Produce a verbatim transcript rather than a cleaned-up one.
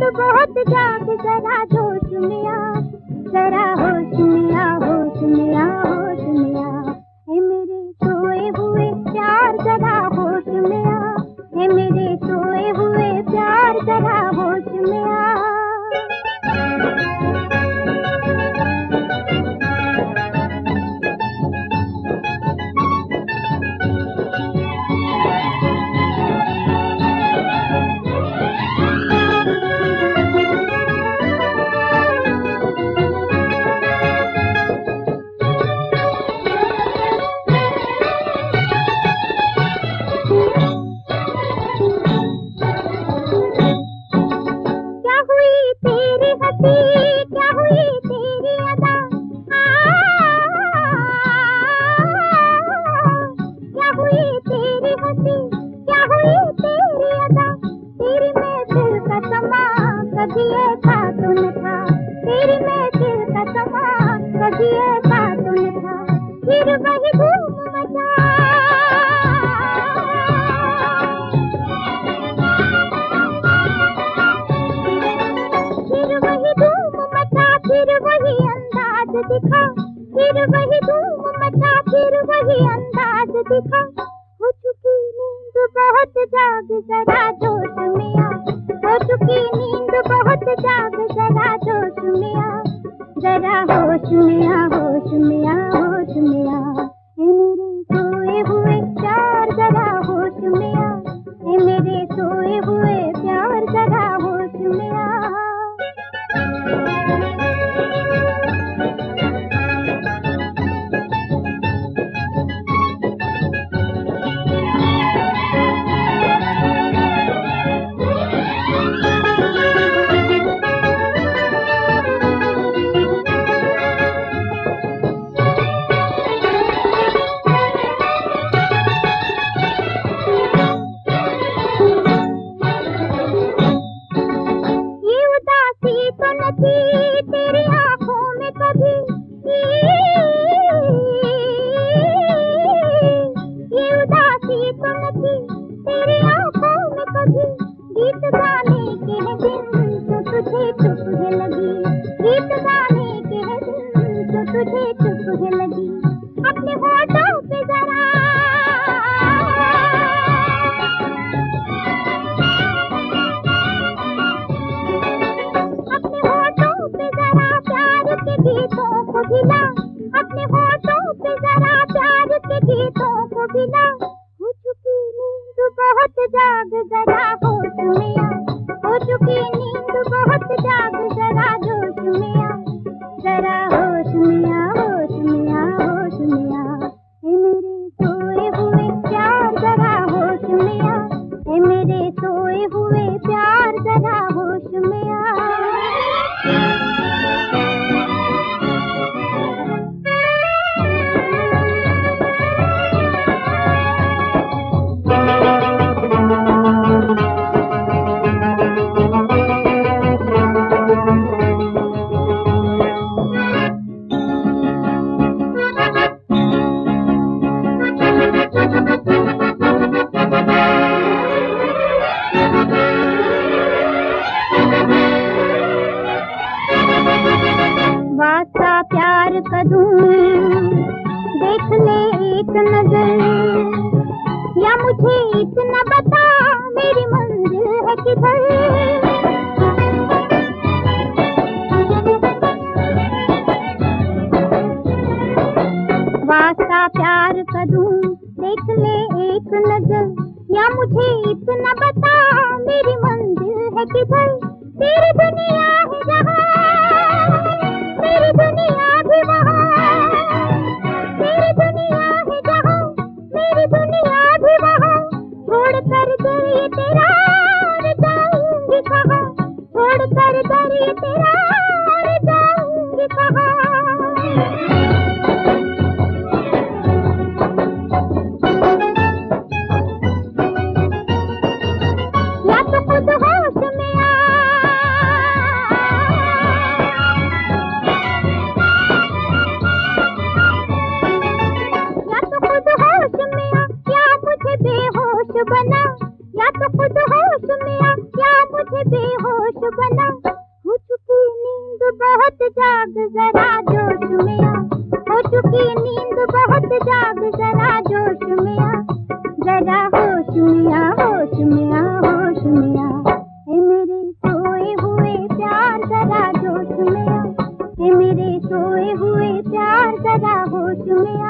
बहुत जाग जरा जोश में आ, जरा होश में आ, होश में आ, होश में आ। है मेरे सोए हुए प्यार जरा होश में आ, है मेरे सोए हुए प्यार जरा होश में आ। कभी ऐसा तो न था, तेरी महफिल का समा कभी ऐसा तो न था। फिर वही धूम मचा, फिर वही धूम मचा, फिर वही अंदाज दिखा, फिर वही धूम मचा, फिर वही अंदाज दिखा। हो चुकी नींद बहुत जाग जरा जोश में आ, हो चुकी नींद बहुत जाग जरा जोश में आ, जरा होश में आ, होश में आ, होश में आ। है मेरे सोए हुए प्यार जरा होश में आ, है मेरे सोए हुए प्यार जरा होश में आ। तेरी आंखों में कभी ये उदासी तो न थी, तेरी आंखों में कभी। गीत गाने के है दिन तो तुझे चुप है लगी, गीत गाने के है दिन तो तुझे चुप है लगी। अपने होठों पे जरा, गीतों को भिला, अपने होठों पे जरा प्यार के गीतों को भिला। हो चुकी नींद बहुत जाग जरा होश में आ, हो चुकी नींद बहुत जाग जरा जोश में आ, जरा होश में आ, होश में आ, होश में आ। है मेरे सोए हुए प्यार जरा होश में आ, है मेरे सोए हुए प्यार जरा होश में आ। वास्ता प्यार का दूं, देख ले एक नजर, या मुझे इतना बता मेरी मंजिल है किधर। वास्ता प्यार का दूं, देख ले एक नजर, या मुझे इतना बता मेरी मंजिल है किधर। तेरी दुनिया है जहाँ, मेरी दुनिया भी वहाँ, मेरी दुनिया है जहाँ, मेरी दुनिया भी वहाँ। छोड़ कर दर ये तेरा और जाऊंगी कहाँ, छोड़ कर दर ये तेरा और जाऊंगी कहाँ। या तो खुद होश में आ, बेहोश बना, या तो खुद होश में आ, या मुझे बेहोश बना। आना, हो चुकी नींद बहुत जाग जरा जोश में आ, हो चुकी नींद बहुत जाग जरा जोश में आ, जरा होश में आ, होश में आ, होश में आ, ए मेरे सोए हुए प्यार जरा जोश में आ, ए मेरे सोए हुए प्यार जरा होश में आ।